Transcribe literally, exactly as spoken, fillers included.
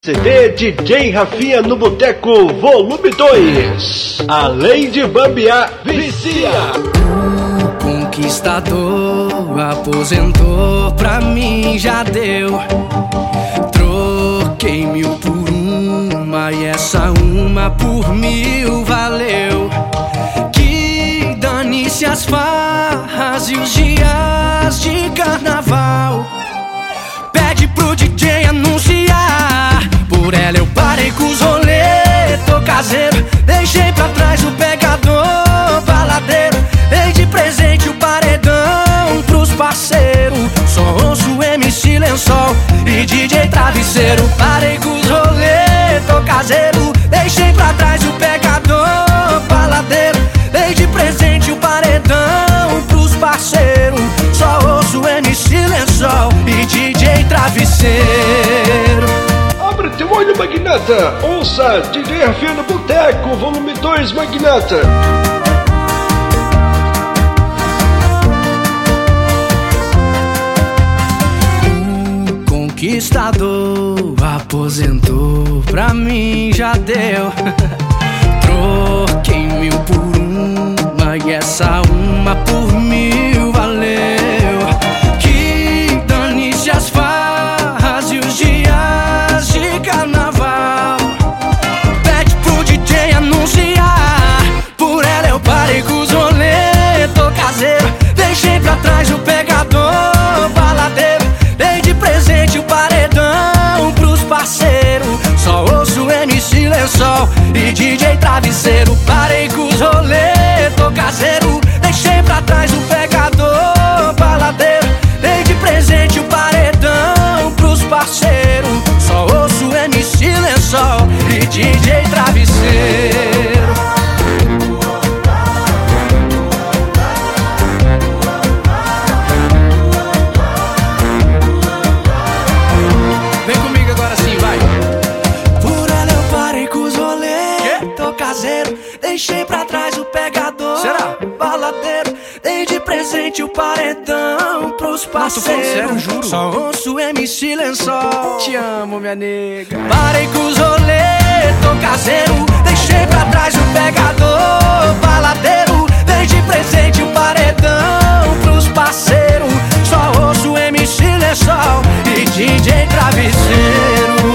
C D D J Rafinha no Boteco, volume dois. Além de bambear, vicia. O conquistador aposentou, pra mim já deu. Troquei mil por uma e essa uma por mil valeu. Que dane-se as farras e os dias de carnaval. Pede pro D J anunciar. Por ela eu parei com os rolê, tô caseiro. Deixei pra trás o pegador baladeiro. Dei de presente o paredão pros parceiros. Só ouço M C Lençol e D J Travesseiro. Parei com os rolê, tô caseiro. Deixei pra trás o pegador baladeiro. Dei de presente o paredão pros parceiros. Só ouço M C Lençol e D J Travesseiro. Abre teu olho, magnata. Ouça D J Rafinha no Boteco, volume dois, magnata. O conquistador aposentou, pra mim já deu. Troquei mil por uma e essa uma por mil valeu. Que dane-se as farras e os dias de carnaval. Pede pro D J anunciar. Por ela eu parei com os rolê, tô caseiro. Deixei pra trás o pegador baladeiro. Dei de presente o paredão pros parceiros. Só ouço M C Lençol e D J Travesseiro. Parei com os rolê, tô caseiro. Deixei pra trás o pegador baladeiro. Dei de presente o paredão pros parceiros. Só ouço M C Lençol e D J Travesseiro. Vem comigo agora sim, vai. Por ela eu parei com os rolê, tô caseiro. Deixei pra trás o pegador. Será? Baladeiro. Dei de presente o paredão pros parceiros. Sério, juro. Só ouço M C Lençol. Te amo, minha nega. Parei com os rolê, tô caseiro. Deixei pra trás o pegador baladeiro. Dei de presente o paredão pros parceiros. Só ouço M C Lençol e D J Travesseiro.